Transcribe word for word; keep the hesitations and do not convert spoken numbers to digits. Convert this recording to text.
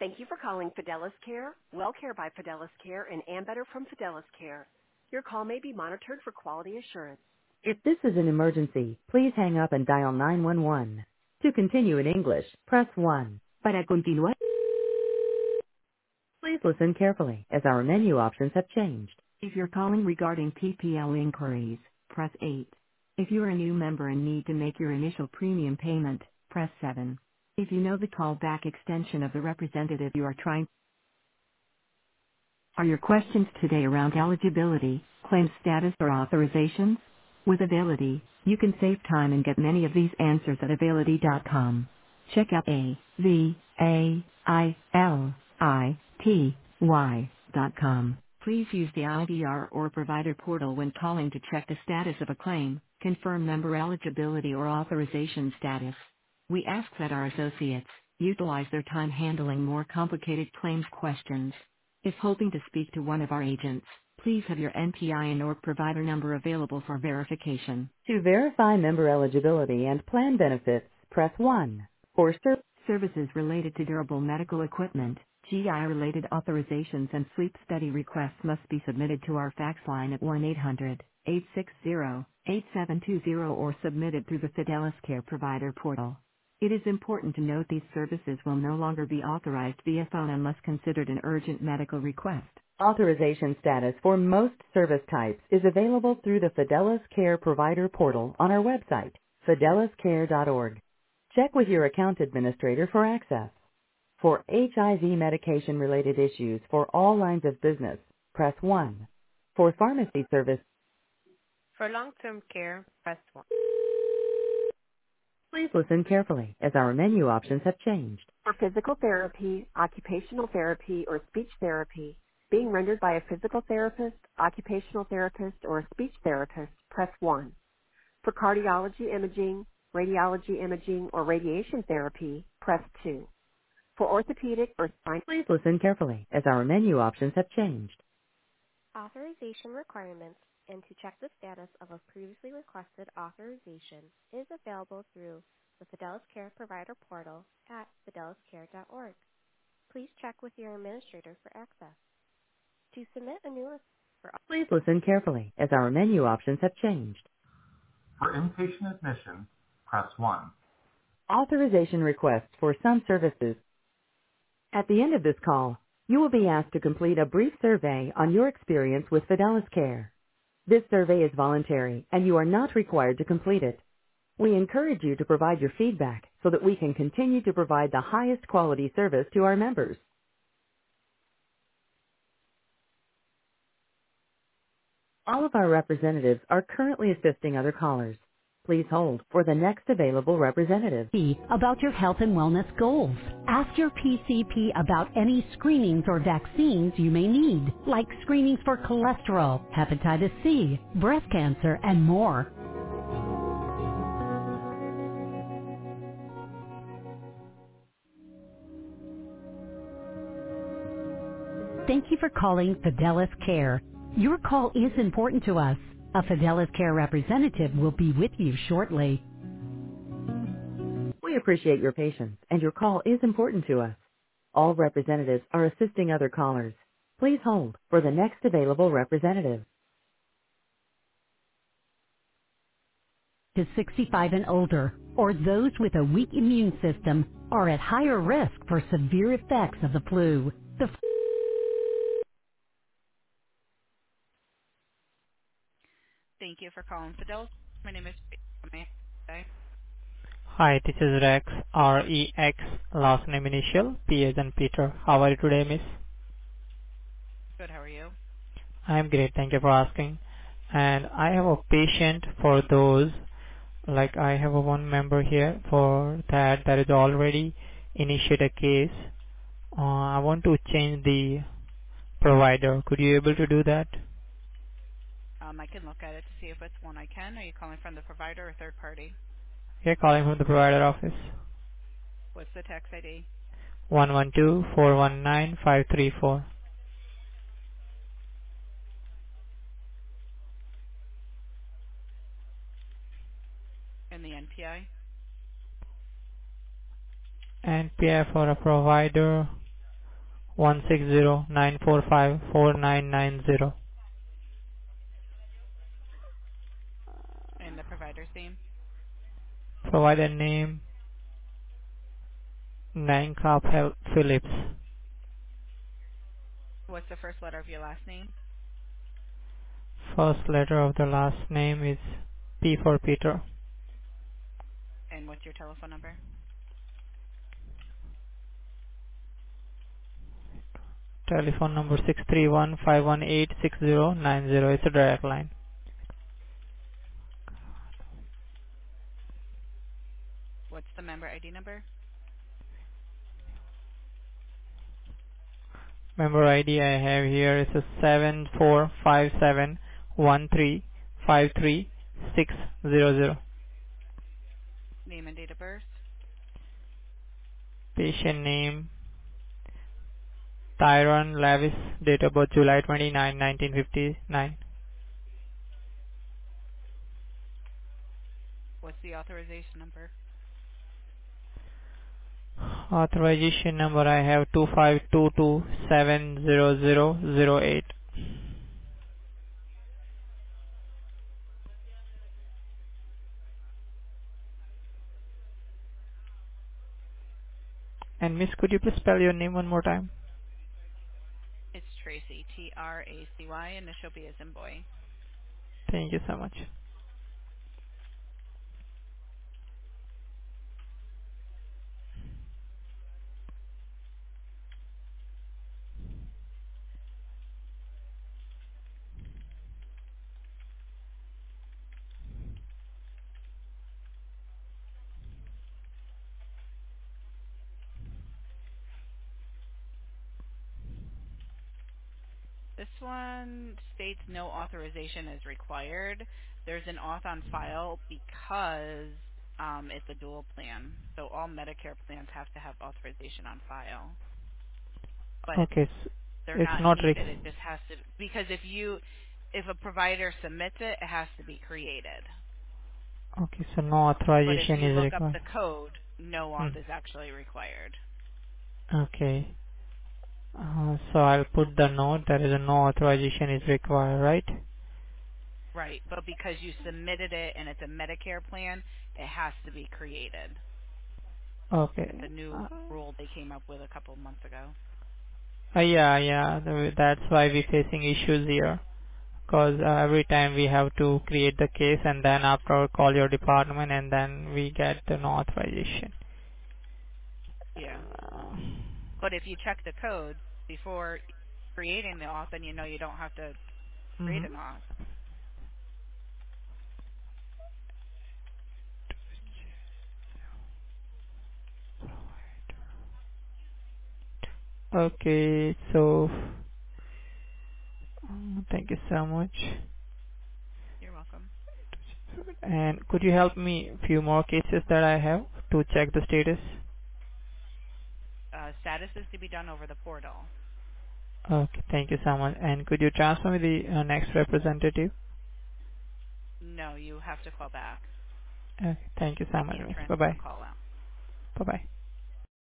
Thank you for calling Fidelis Care, WellCare by Fidelis Care, and Ambetter from Fidelis Care. Your call may be monitored for quality assurance. If this is an emergency, please hang up and dial nine one one. To continue in English, press one. Para continuar, please listen carefully as our menu options have changed. If you're calling regarding P P L inquiries, press eight. If you're a new member and need to make your initial premium payment, press seven. If you know the callback extension of the representative you are trying. Are your questions today around eligibility, claim status, or authorizations? With Availity, you can save time and get many of these answers at availity dot com. Check out A V A I L I T Y dot com. Please use the I V R or provider portal when calling to check the status of a claim, confirm member eligibility or authorization status. We ask that our associates utilize their time handling more complicated claims questions. If hoping to speak to one of our agents, please have your N P I N or provider number available for verification. To verify member eligibility and plan benefits, press one. For ser- services related to durable medical equipment, G I-related authorizations and sleep study requests must be submitted to our fax line at one eight hundred, eight six zero, eight seven two zero or submitted through the Fidelis Care provider portal. It is important to note these services will no longer be authorized via phone unless considered an urgent medical request. Authorization status for most service types is available through the Fidelis Care provider portal on our website, fidelis care dot org. Check with your account administrator for access. For H I V medication-related issues for all lines of business, press one. For pharmacy service, For long-term care, press one. please listen carefully as our menu options have changed. For physical therapy, occupational therapy, or speech therapy, being rendered by a physical therapist, occupational therapist, or a speech therapist, press one. For cardiology imaging, radiology imaging, or radiation therapy, press two. For orthopedic or spine, please listen carefully as our menu options have changed. Authorization requirements and to check the status of a previously requested authorization is available through the Fidelis Care provider portal at fidelis care dot org. Please check with your administrator for access. To submit a new for Please listen carefully as our menu options have changed. For inpatient admission, press one. Authorization requests for some services. At the end of this call, you will be asked to complete a brief survey on your experience with Fidelis Care. This survey is voluntary, and you are not required to complete it. We encourage you to provide your feedback so that we can continue to provide the highest quality service to our members. All of our representatives are currently assisting other callers. Please hold for the next available representative. About your health and wellness goals. Ask your P C P about any screenings or vaccines you may need, like screenings for cholesterol, hepatitis C, breast cancer, and more. Thank you for calling Fidelis Care. Your call is important to us. A Fidelis Care representative will be with you shortly. We appreciate your patience, and your call is important to us. All representatives are assisting other callers. Please hold for the next available representative. To sixty-five and older, or those with a weak immune system, are at higher risk for severe effects of the flu. The Thank you for calling Fidelis. My name is May I- Hi, this is Rex, R E X, last name initial, P as in Peter. How are you today, miss? Good, how are you? I'm great, thank you for asking. And I have a patient for those, like I have a one member here for that that is already initiated a case. Uh, I want to change the provider. Could you able to do that? Um, I can look at it to see if it's one I can. Are you calling from the provider or third party? Here calling from the provider office. What's the tax I D? one one two, four one nine, five three four. And the N P I? And P I for a provider one six zero nine four five four nine nine zero. And the provider's name? Provider name Nankop Hel- Phillips. What's the first letter of your last name? First letter of the last name is P for Peter. And what's your telephone number? Telephone number six three one five one eight six zero nine zero. It's a direct line. What's the member I D number? Member I D I have here is a seven four five seven one three five three six zero zero. Name and date of birth? Patient name Tyron Lavis. Date of birth July twenty-ninth, nineteen fifty-nine. What's the authorization number? Authorization number I have two five two two seven zero zero zero eight. And miss, could you please spell your name one more time? It's Tracy, T R A C Y, initial B as in boy. Thank you so much. This one states no authorization is required. There's an auth on file because um, it's a dual plan. So all Medicare plans have to have authorization on file. But Okay, s they're it's not not needed. It re- just has to, because if you, if a provider submits it, it has to be created. okay, so no But if authorization you is look up required. the code, no Hmm. auth is actually required. Okay. Uh, so I'll put the note that is a no authorization is required, right? Right, but because you submitted it and it's a Medicare plan, it has to be created. It's Okay. a new Uh, rule they came up with a couple of months ago. uh, yeah, yeah, th- that's why we're facing issues here. Because uh, every time we have to create the case and then after call your department and then we get the no authorization. Yeah. Uh, But if you check the code before creating the auth, then you know you don't have to create mhm. an auth. Okay, so uh, thank you so much. You're welcome. And could you help me a few more cases that I have to check the status? Uh, status is to be done over the portal. Okay, thank you so much. And could you transfer me the uh, next representative? No, you have to call back. Okay, thank you I so much, can't miss. Bye transfer a bye. call out. Bye bye.